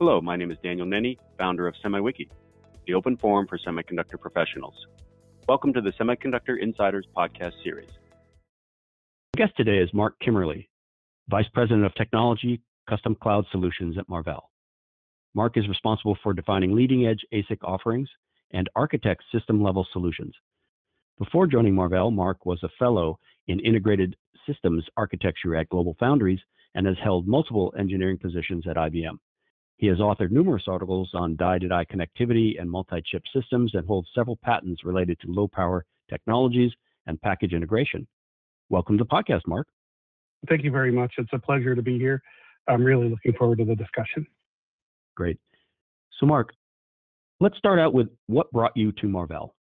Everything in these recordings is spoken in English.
Hello, my name is Daniel Nenny, founder of SemiWiki, the open forum for semiconductor professionals. Welcome to the Semiconductor Insiders podcast series. Our guest today is Mark Kimmerly, Vice President of Technology, Custom Cloud Solutions at Marvell. Mark is responsible for defining leading-edge ASIC offerings and architects system-level solutions. Before joining Marvell, Mark was a fellow in integrated systems architecture at GlobalFoundries and has held multiple engineering positions at IBM. He has authored numerous articles on die-to-die connectivity and multi-chip systems and holds several patents related to low-power technologies and package integration. Welcome to the podcast, Mark. Thank you very much. It's a pleasure to be here. I'm really looking forward to the discussion. Great. So, Mark, let's start out with what brought you to Marvell.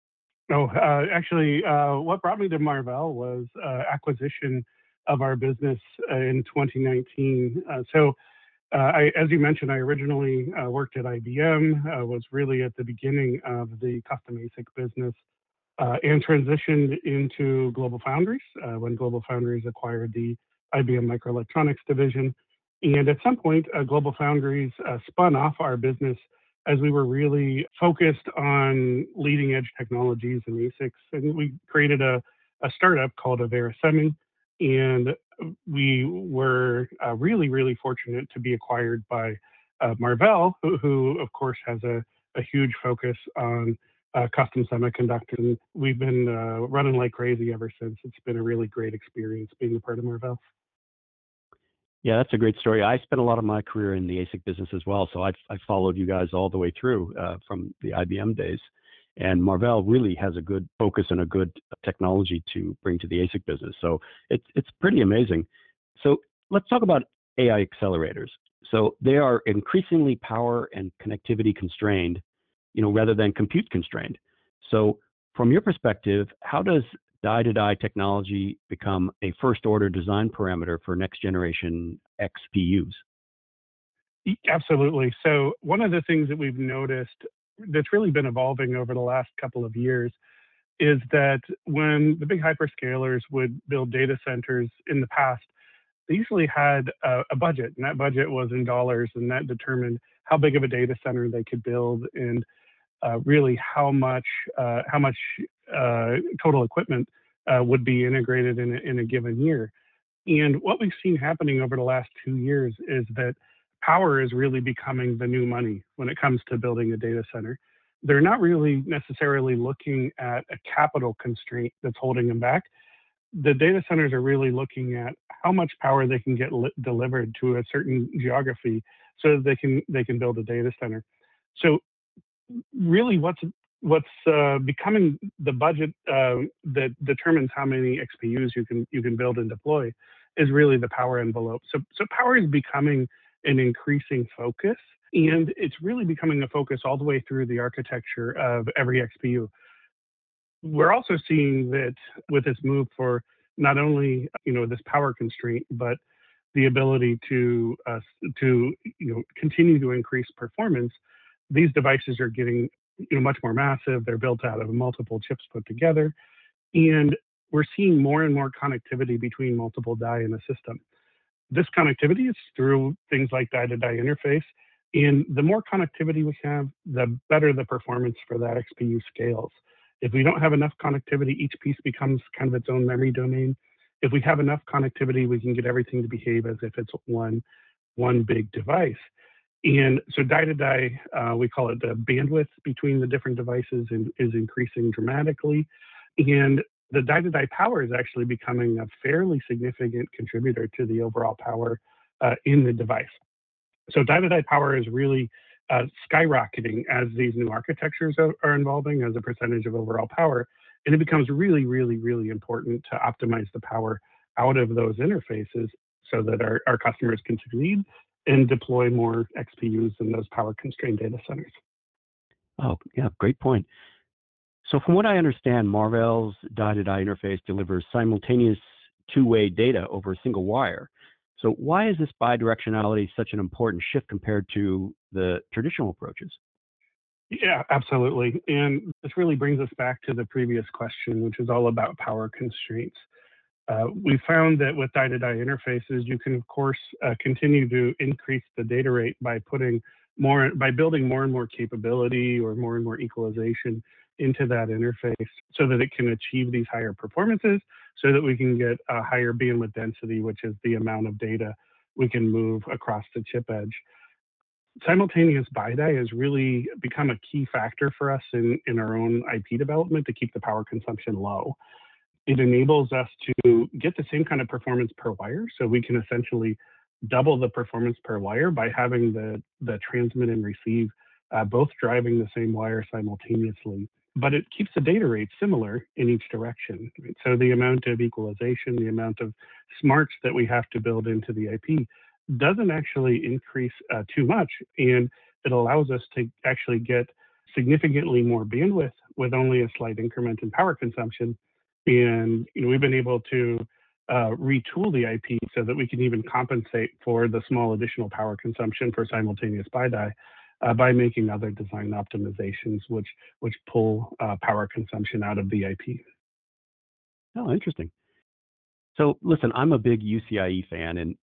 What brought me to Marvell was acquisition of our business in 2019. As you mentioned, I originally worked at IBM, was really at the beginning of the custom ASIC business, and transitioned into GlobalFoundries when GlobalFoundries acquired the IBM Microelectronics division. And at some point, GlobalFoundries spun off our business as we were really focused on leading edge technologies and ASICs. And we created a startup called Avera Semi. And we were really, really fortunate to be acquired by Marvell, who of course has a huge focus on custom semiconductors. And we've been running like crazy ever since. It's been a really great experience being a part of Marvell. Yeah, that's a great story. I spent a lot of my career in the ASIC business as well, so I followed you guys all the way through from the IBM days. And Marvell really has a good focus and a good technology to bring to the ASIC business. So it's pretty amazing. So let's talk about AI accelerators. So they are increasingly power and connectivity constrained, rather than compute constrained. So from your perspective, how does die-to-die technology become a first-order design parameter for next-generation XPUs? Absolutely. So one of the things that we've noticed that's really been evolving over the last couple of years is that when the big hyperscalers would build data centers in the past, they usually had a budget, and that budget was in dollars, and that determined how big of a data center they could build and really how much total equipment would be integrated in a given year. And what we've seen happening over the last 2 years is that power is really becoming the new money when it comes to building a data center. They're not really necessarily looking at a capital constraint that's holding them back. The data centers are really looking at how much power they can get delivered to a certain geography so that they can build a data center. So really what's becoming the budget that determines how many XPUs you can build and deploy is really the power envelope. So power is becoming an increasing focus, and it's really becoming a focus all the way through the architecture of every XPU. We're also seeing that with this move for not only this power constraint, but the ability to continue to increase performance. These devices are getting much more massive. They're built out of multiple chips put together, and we're seeing more and more connectivity between multiple die in a system. This connectivity is through things like die-to-die interface, and the more connectivity we have, the better the performance for that XPU scales. If we don't have enough connectivity, each piece becomes kind of its own memory domain. If we have enough connectivity, we can get everything to behave as if it's one big device. And so die-to-die, we call it the bandwidth between the different devices, is increasing dramatically. And the die-to-die power is actually becoming a fairly significant contributor to the overall power in the device. So die-to-die power is really skyrocketing as these new architectures are evolving as a percentage of overall power. And it becomes really, really, really important to optimize the power out of those interfaces so that our customers can succeed and deploy more XPUs in those power-constrained data centers. Oh, yeah, great point. So from what I understand, Marvell's die-to-die interface delivers simultaneous two-way data over a single wire. So why is this bidirectionality such an important shift compared to the traditional approaches? Yeah, absolutely. And this really brings us back to the previous question, which is all about power constraints. We found that with die-to-die interfaces, you can, of course, continue to increase the data rate by building more and more capability or more and more equalization into that interface so that it can achieve these higher performances, so that we can get a higher bandwidth density, which is the amount of data we can move across the chip edge. Simultaneous BiDi has really become a key factor for us in our own IP development to keep the power consumption low. It enables us to get the same kind of performance per wire, so we can essentially double the performance per wire by having the transmit and receive both driving the same wire simultaneously. But it keeps the data rate similar in each direction. Right? So the amount of equalization, the amount of smarts that we have to build into the IP doesn't actually increase too much, and it allows us to actually get significantly more bandwidth with only a slight increment in power consumption. And we've been able to retool the IP so that we can even compensate for the small additional power consumption for simultaneous BiDi by making other design optimizations, which pull power consumption out of the IP. Oh, interesting. So listen, I'm a big UCIe fan, and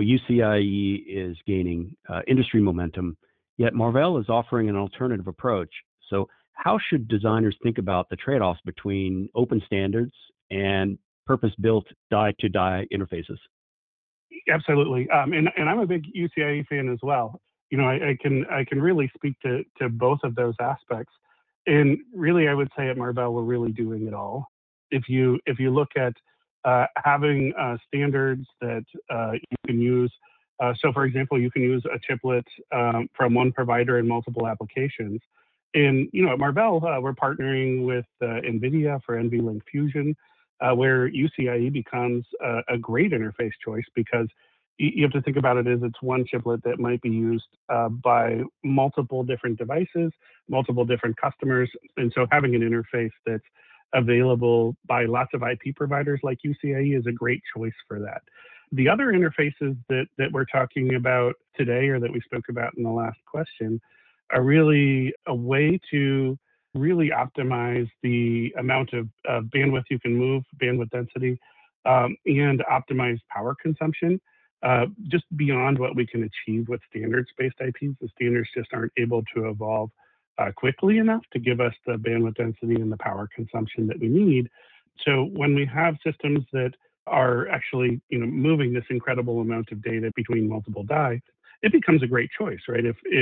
UCIe is gaining industry momentum, yet Marvell is offering an alternative approach. So how should designers think about the trade-offs between open standards and purpose-built die-to-die interfaces? Absolutely, and I'm a big UCIe fan as well. I can really speak to both of those aspects, and really I would say at Marvell we're really doing it all. If you look at having standards that you can use, so for example, you can use a chiplet from one provider in multiple applications. And at Marvell, we're partnering with NVIDIA for NVLink Fusion, where UCIe becomes a great interface choice because you have to think about it as it's one chiplet that might be used by multiple different devices, multiple different customers. And so having an interface that's available by lots of IP providers like UCIe is a great choice for that. The other interfaces that we're talking about today, or that we spoke about in the last question, are really a way to really optimize the amount of bandwidth you can move, bandwidth density, and optimize power consumption, just beyond what we can achieve with standards-based IPs. The standards just aren't able to evolve quickly enough to give us the bandwidth density and the power consumption that we need. So when we have systems that are actually moving this incredible amount of data between multiple die, it becomes a great choice, right?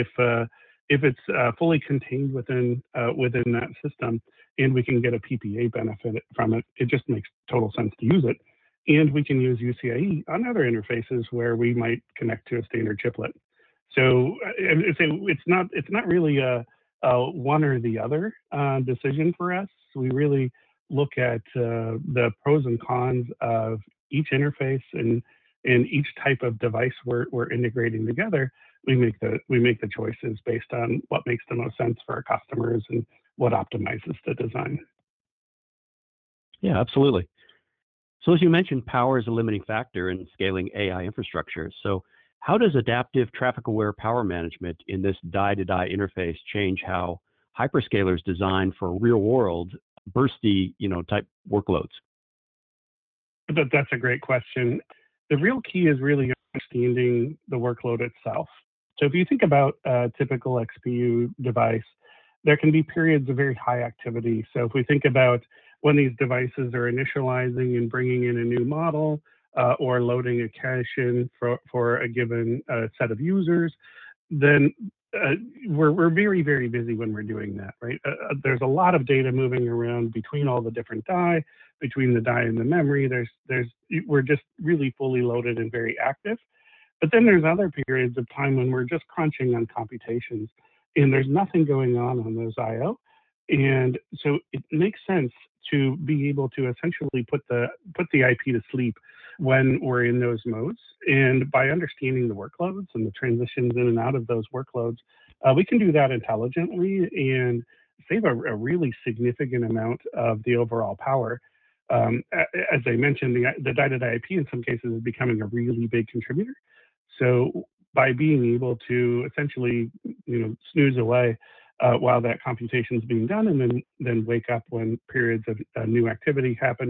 If it's fully contained within that system, and we can get a PPA benefit from it, it just makes total sense to use it. And we can use UCIe on other interfaces where we might connect to a standard chiplet. So it's not really a one or the other decision for us. We really look at the pros and cons of each interface and each type of device we're integrating together. We make the choices based on what makes the most sense for our customers and what optimizes the design. Yeah, absolutely. So as you mentioned, power is a limiting factor in scaling AI infrastructure. So how does adaptive traffic-aware power management in this die-to-die interface change how hyperscalers design for real-world bursty, type workloads? That's a great question. The real key is really understanding the workload itself. So if you think about a typical XPU device, there can be periods of very high activity. So if we think about when these devices are initializing and bringing in a new model or loading a cache in for a given set of users, then we're very, very busy when we're doing that, right? There's a lot of data moving around between all the different die, between the die and the memory. We're just really fully loaded and very active. But then there's other periods of time when we're just crunching on computations and there's nothing going on those I/O. And so it makes sense to be able to essentially put the IP to sleep when we're in those modes. And by understanding the workloads and the transitions in and out of those workloads, we can do that intelligently and save a really significant amount of the overall power. As I mentioned, the die-to-die IP in some cases is becoming a really big contributor. So by being able to essentially, snooze away while that computation is being done, and then wake up when periods of new activity happen,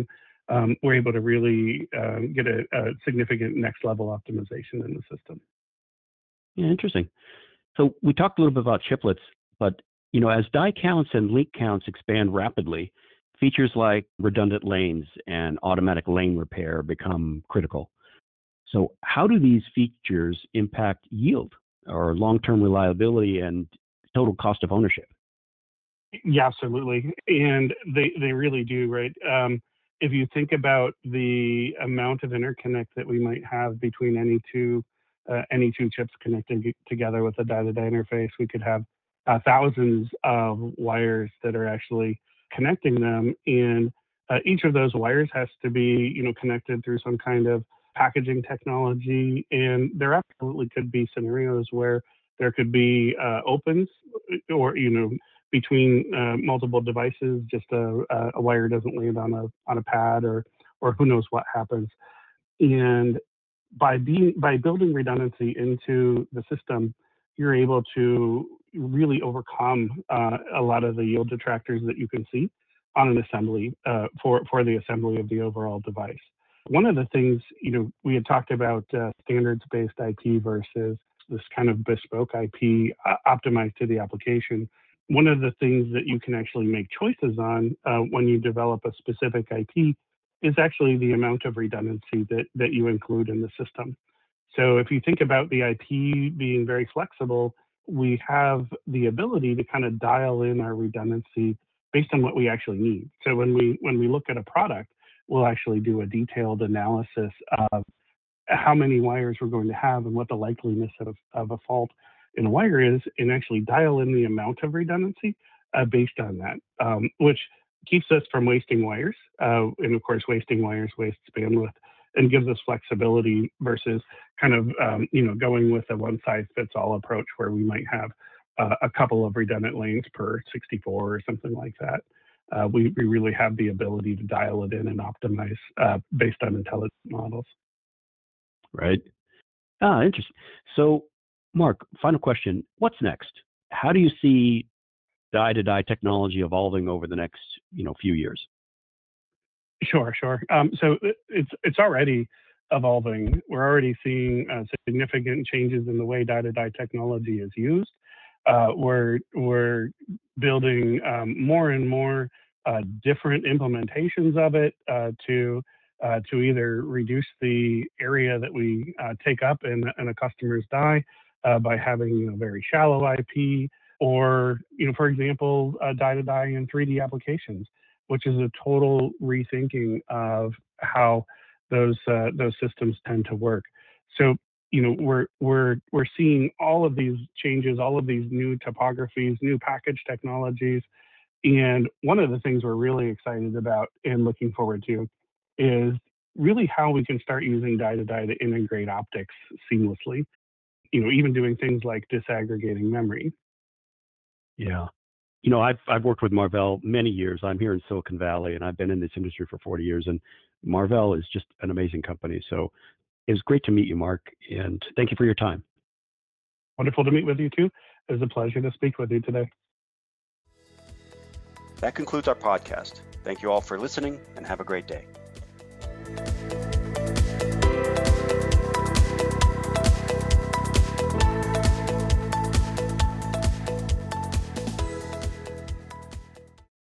we're able to really get a significant next level optimization in the system. Yeah, interesting. So we talked a little bit about chiplets, but as die counts and link counts expand rapidly, features like redundant lanes and automatic lane repair become critical. So how do these features impact yield or long-term reliability and total cost of ownership? Yeah, absolutely. And they really do, right? If you think about the amount of interconnect that we might have between any two chips connected together with a die-to-die interface, we could have thousands of wires that are actually connecting them, and each of those wires has to be, connected through some kind of packaging technology. And there absolutely could be scenarios where there could be opens, or between multiple devices, just a wire doesn't land on a pad, or who knows what happens. And by building redundancy into the system, you're able to really overcome a lot of the yield detractors that you can see on an assembly for the assembly of the overall device. One of the things, we had talked about standards-based IP versus this kind of bespoke IP optimized to the application. One of the things that you can actually make choices on when you develop a specific IP is actually the amount of redundancy that you include in the system. So if you think about the IP being very flexible, we have the ability to kind of dial in our redundancy based on what we actually need. So when we look at a product, we'll actually do a detailed analysis of how many wires we're going to have and what the likeliness of a fault in a wire is, and actually dial in the amount of redundancy based on that, which keeps us from wasting wires. And of course, wasting wires wastes bandwidth and gives us flexibility versus kind of, going with a one-size-fits-all approach where we might have a couple of redundant lanes per 64 or something like that. We really have the ability to dial it in and optimize based on intelligent models. Right. Interesting. So, Mark, final question. What's next? How do you see die-to-die technology evolving over the next, few years? Sure. So it's already evolving. We're already seeing significant changes in the way die-to-die technology is used. We're building more and more different implementations of it to either reduce the area that we take up in a customer's die by having very shallow IP, or for example, die-to-die in 3D applications, which is a total rethinking of how those systems tend to work. So we're seeing all of these changes, all of these new topographies, new package technologies. And one of the things we're really excited about and looking forward to is really how we can start using die-to-die to integrate optics seamlessly, even doing things like disaggregating memory. Yeah. I've worked with Marvell many years. I'm here in Silicon Valley, and I've been in this industry for 40 years, and Marvell is just an amazing company. So it was great to meet you, Mark, and thank you for your time. Wonderful to meet with you, too. It was a pleasure to speak with you today. That concludes our podcast. Thank you all for listening, and have a great day.